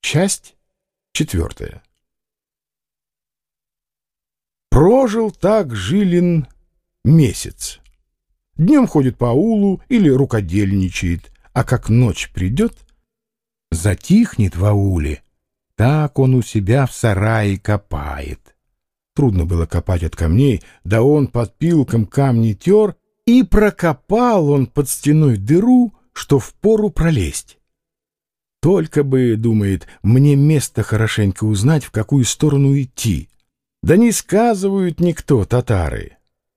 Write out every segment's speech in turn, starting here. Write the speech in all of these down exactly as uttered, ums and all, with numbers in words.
Часть четвертая. Прожил так Жилин месяц. Днем ходит по аулу или рукодельничает, а как ночь придет, затихнет в ауле, так он у себя в сарае копает. Трудно было копать от камней, да он под пилком камни тер, и прокопал он под стеной дыру, что впору пролезть. Только бы, думает, мне место хорошенько узнать, в какую сторону идти. Да не сказывают никто татары.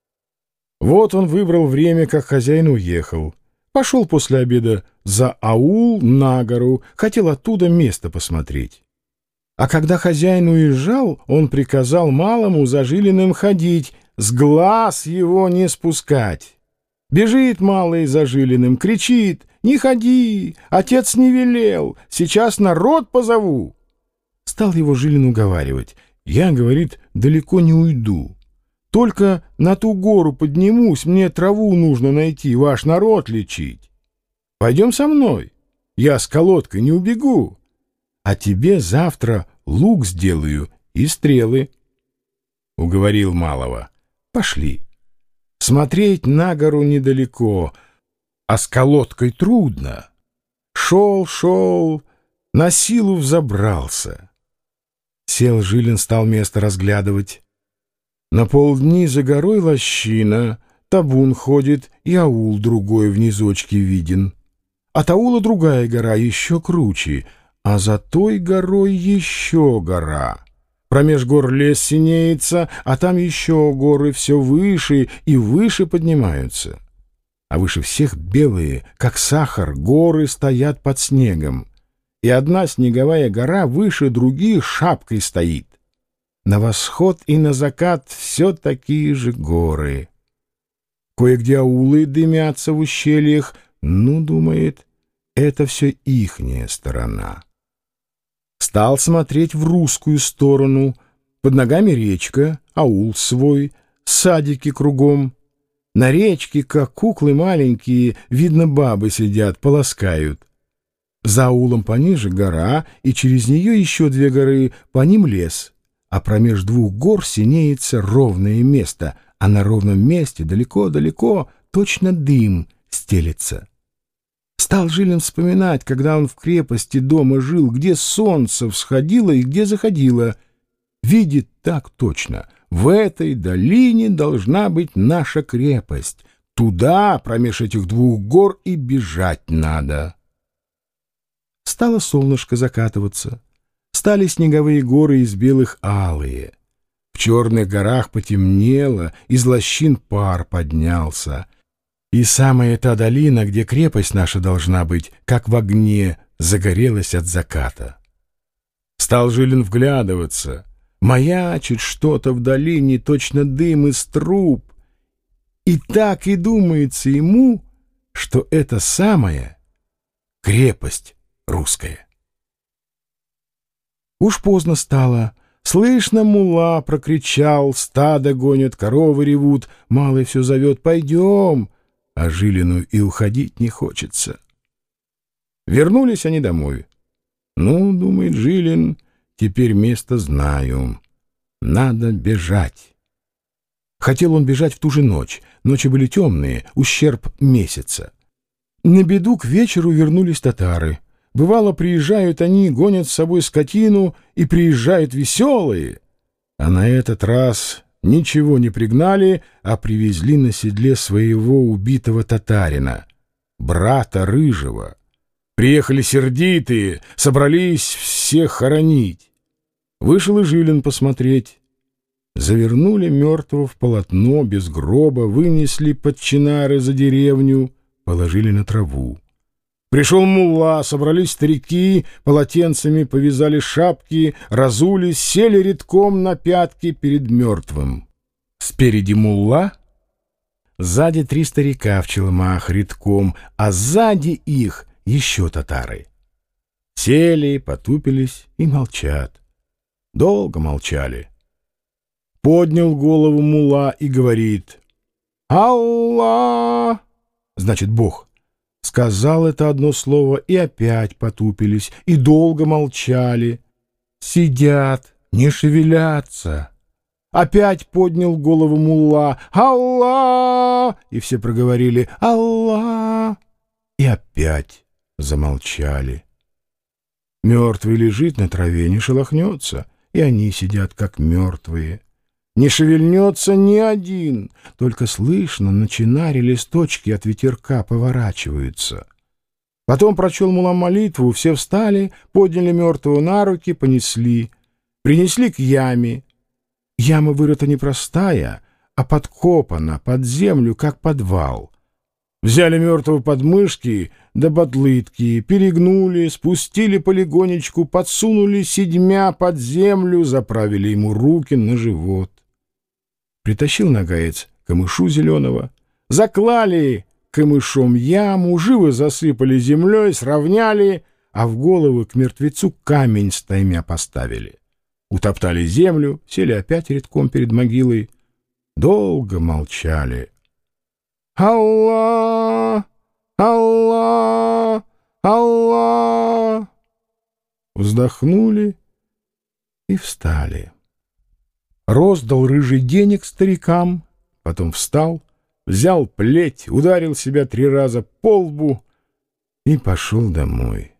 Вот он выбрал время, как хозяин уехал. Пошел после обеда за аул на гору, хотел оттуда место посмотреть. А когда хозяин уезжал, он приказал малому за Жилиным ходить, с глаз его не спускать. Бежит малый за Жилиным, кричит: «Не ходи, отец не велел, сейчас народ позову». Стал его Жилин уговаривать. «Я, — говорит, — далеко не уйду. Только на ту гору поднимусь, мне траву нужно найти, ваш народ лечить. Пойдем со мной, я с колодкой не убегу, а тебе завтра лук сделаю и стрелы». Уговорил малого. Пошли. Смотреть на гору недалеко, а с колодкой трудно. Шел, шел, на силу взобрался. Сел Жилин, стал место разглядывать. На полдни за горой лощина, табун ходит, и аул другой в низочке виден. От аула другая гора, еще круче, а за той горой еще гора. Промеж гор лес синеется, а там еще горы все выше и выше поднимаются. А выше всех белые, как сахар, горы стоят под снегом. И одна снеговая гора выше других шапкой стоит. На восход и на закат все такие же горы. Кое-где аулы дымятся в ущельях, ну, думает, это все ихняя сторона. Стал смотреть в русскую сторону. Под ногами речка, аул свой, садики кругом. На речке, как куклы маленькие, видно, бабы сидят, полоскают. За аулом пониже гора, и через нее еще две горы, по ним лес. А промеж двух гор синеется ровное место, а на ровном месте далеко-далеко точно дым стелется. Стал Жилин вспоминать, когда он в крепости дома жил, где солнце всходило и где заходило. Видит так точно: в этой долине должна быть наша крепость. Туда, промеж этих двух гор, и бежать надо. Стало солнышко закатываться. Стали снеговые горы из белых алые. В черных горах потемнело, из лощин пар поднялся. И самая та долина, где крепость наша должна быть, как в огне, загорелась от заката. Стал Жилин вглядываться. Маячит что-то в долине, точно дым из труб. И так и думается ему, что это самая крепость русская. Уж поздно стало. Слышно, мулла прокричал: стадо гонят, коровы ревут. Малый все зовет: пойдем. А Жилину и уходить не хочется. Вернулись они домой. Ну, думает Жилин, теперь место знаю. Надо бежать. Хотел он бежать в ту же ночь. Ночи были темные, ущерб месяца. На беду к вечеру вернулись татары. Бывало, приезжают они, гонят с собой скотину, и приезжают веселые. А на этот раз ничего не пригнали, а привезли на седле своего убитого татарина, брата Рыжего. Приехали сердитые, собрались всех хоронить. Вышел и Жилин посмотреть. Завернули мертвого в полотно без гроба, вынесли под чинары за деревню, положили на траву. Пришел мулла, собрались старики, полотенцами повязали шапки, разулись, сели редком на пятки перед мертвым. Спереди мулла, сзади три старика в челмах редком, а сзади их еще татары. Сели, потупились и молчат. Долго молчали. Поднял голову мулла и говорит: «Аллах!» — значит Бог. Сказал это одно слово, и опять потупились, и долго молчали. Сидят, не шевелятся. Опять поднял голову мулла: «Аллах!» И все проговорили: «Аллах!» И опять замолчали. Мертвый лежит на траве, не шелохнется, и они сидят, как мертвые. Не шевельнется ни один, только слышно, на чинаре листочки от ветерка поворачиваются. Потом прочел мулла молитву, все встали, подняли мертвого на руки, понесли. Принесли к яме. Яма вырыта непростая, а подкопана под землю, как подвал. Взяли мертвого под мышки да бодлытки, перегнули, спустили полегонечку, подсунули седьмя под землю, заправили ему руки на живот. Притащил нагаец камышу зеленого, заклали камышом яму, живо засыпали землей, сравняли, а в голову к мертвецу камень стаймя поставили. Утоптали землю, сели опять редком перед могилой. Долго молчали. «Аллах! Аллах! Аллах!» Вздохнули и встали. Роздал рыжий денег старикам, потом встал, взял плеть, ударил себя три раза по лбу и пошел домой.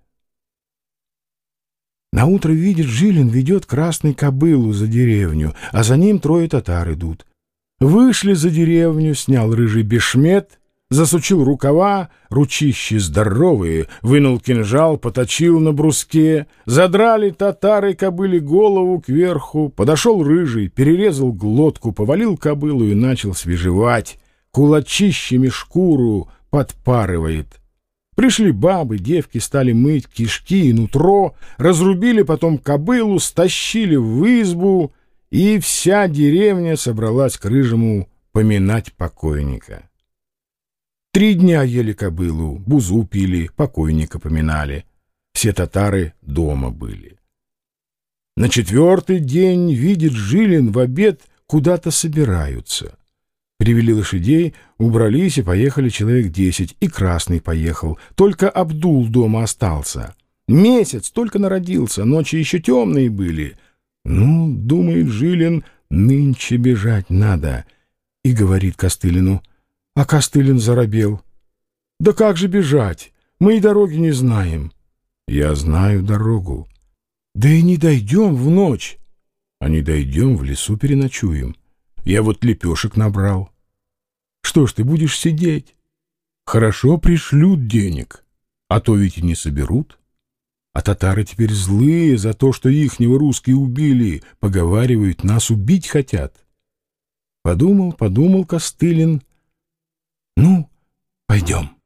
Наутро видит, Жилин ведет красный кобылу за деревню, а за ним трое татар идут. Вышли за деревню, снял рыжий бешмет, засучил рукава, ручищи здоровые, вынул кинжал, поточил на бруске, задрали татары кобыле голову кверху, подошел рыжий, перерезал глотку, повалил кобылу и начал свежевать, кулачищами шкуру подпарывает. Пришли бабы, девки, стали мыть кишки и нутро, разрубили потом кобылу, стащили в избу, и вся деревня собралась к рыжему поминать покойника. Три дня ели кобылу, бузу пили, покойника поминали. Все татары дома были. На четвертый день, видит Жилин, в обед куда-то собираются. Привели лошадей, убрались и поехали человек десять, и красный поехал, только Абдул дома остался. Месяц только народился, ночи еще темные были. Ну, думает Жилин, нынче бежать надо. И говорит Костылину. А Костылин заробел. Да как же бежать? Мы и дороги не знаем. Я знаю дорогу. Да и не дойдем в ночь. А не дойдем, в лесу переночуем. Я вот лепешек набрал. Что ж ты будешь сидеть? Хорошо, пришлют денег, а то ведь и не соберут. А татары теперь злые за то, что ихнего русские убили, поговаривают, нас убить хотят. Подумал, подумал Костылин. Ну, пойдем.